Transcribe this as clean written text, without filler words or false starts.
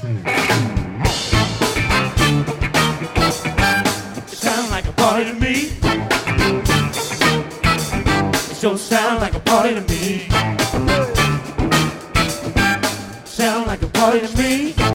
It sounds like a party to me. It sure sounds like a party to me. Sound like a party to me.